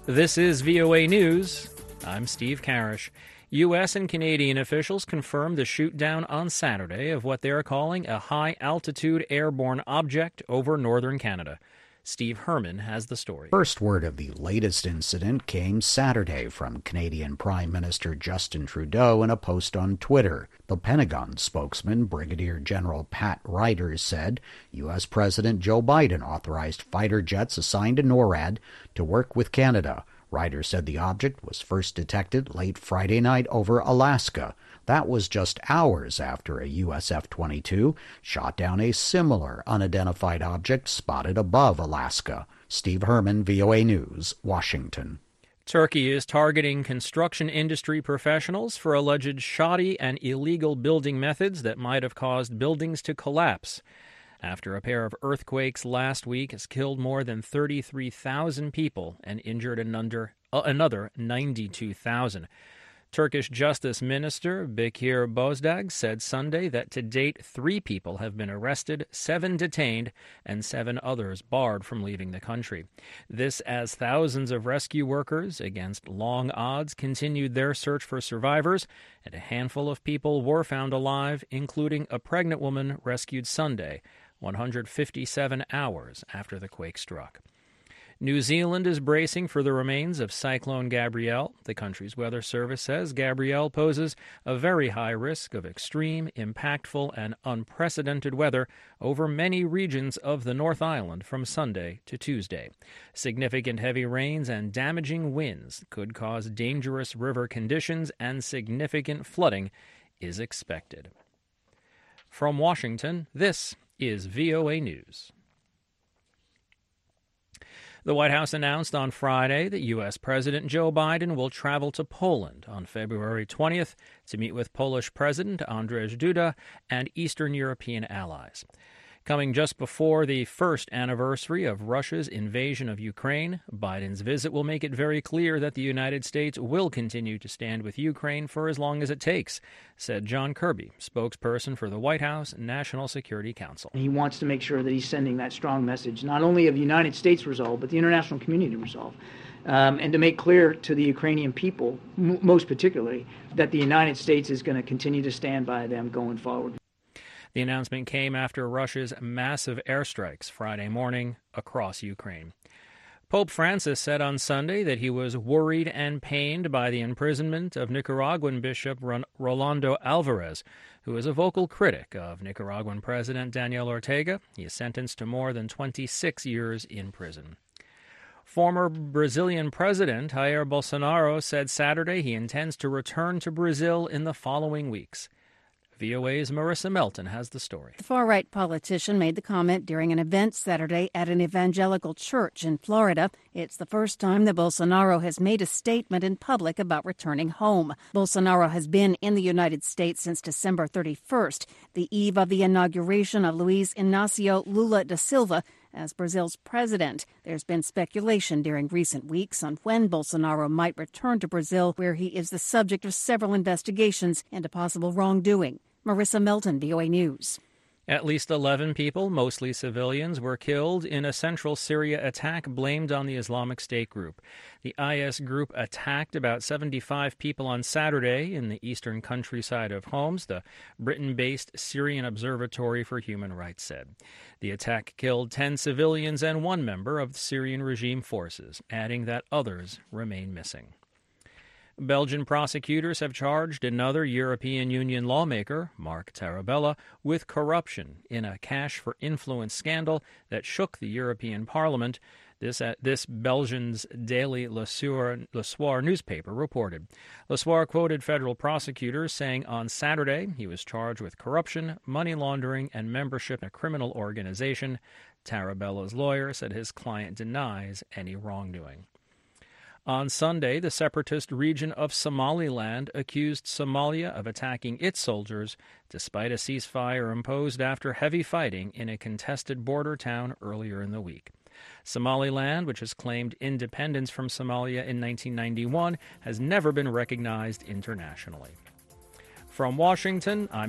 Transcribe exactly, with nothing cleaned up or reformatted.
This is V O A News. I'm Steve Karish. U S and Canadian officials confirmed the shoot-down on Saturday of what they are calling a high-altitude airborne object over northern Canada. Steve Herman has the story. First word of the latest incident came Saturday from Canadian Prime Minister Justin Trudeau in a post on Twitter. The Pentagon spokesman, Brigadier General Pat Ryder, said U S President Joe Biden authorized fighter jets assigned to NORAD to work with Canada. Ryder said the object was first detected late Friday night over Alaska. That was just hours after a U S F twenty-two shot down a similar unidentified object spotted above Alaska. Steve Herman, V O A News, Washington. Turkey is targeting construction industry professionals for alleged shoddy and illegal building methods that might have caused buildings to collapse. After a pair of earthquakes last week has killed more than thirty-three thousand people and injured another, uh, another ninety-two thousand. Turkish Justice Minister Bekir Bozdag said Sunday that to date three people have been arrested, seven detained, and seven others barred from leaving the country. This as thousands of rescue workers, against long odds, continued their search for survivors, and a handful of people were found alive, including a pregnant woman rescued Sunday, one hundred fifty-seven hours after the quake struck. New Zealand is bracing for the remains of Cyclone Gabrielle. The country's weather service says Gabrielle poses a very high risk of extreme, impactful, and unprecedented weather over many regions of the North Island from Sunday to Tuesday. Significant heavy rains and damaging winds could cause dangerous river conditions, and significant flooding is expected. From Washington, this is V O A News. The White House announced on Friday that U S President Joe Biden will travel to Poland on February twentieth to meet with Polish President Andrzej Duda and Eastern European allies. Coming just before the first anniversary of Russia's invasion of Ukraine, Biden's visit will make it very clear that the United States will continue to stand with Ukraine for as long as it takes, said John Kirby, spokesperson for the White House National Security Council. He wants to make sure that he's sending that strong message, not only of United States resolve, but the international community resolve. Um, and to make clear to the Ukrainian people, m- most particularly, that the United States is going to continue to stand by them going forward. The announcement came after Russia's massive airstrikes Friday morning across Ukraine. Pope Francis said on Sunday that he was worried and pained by the imprisonment of Nicaraguan Bishop Rolando Alvarez, who is a vocal critic of Nicaraguan President Daniel Ortega. He is sentenced to more than twenty-six years in prison. Former Brazilian President Jair Bolsonaro said Saturday he intends to return to Brazil in the following weeks. V O A's Marissa Melton has the story. The far-right politician made the comment during an event Saturday at an evangelical church in Florida. It's the first time that Bolsonaro has made a statement in public about returning home. Bolsonaro has been in the United States since December thirty-first, the eve of the inauguration of Luiz Inácio Lula da Silva as Brazil's president. There's been speculation during recent weeks on when Bolsonaro might return to Brazil, where he is the subject of several investigations into possible wrongdoing. Marissa Melton, V O A News. At least eleven people, mostly civilians, were killed in a central Syria attack blamed on the Islamic State group. The I S group attacked about seventy-five people on Saturday in the eastern countryside of Homs, the Britain-based Syrian Observatory for Human Rights said. The attack killed ten civilians and one member of the Syrian regime forces, adding that others remain missing. Belgian prosecutors have charged another European Union lawmaker, Marc Tarabella, with corruption in a cash for influence scandal that shook the European Parliament. This, uh, this Belgian's daily Le Soir, Le Soir newspaper reported. Le Soir quoted federal prosecutors saying on Saturday he was charged with corruption, money laundering, and membership in a criminal organization. Tarabella's lawyer said his client denies any wrongdoing. On Sunday, the separatist region of Somaliland accused Somalia of attacking its soldiers despite a ceasefire imposed after heavy fighting in a contested border town earlier in the week. Somaliland, which has claimed independence from Somalia in nineteen ninety-one, has never been recognized internationally. From Washington, I'm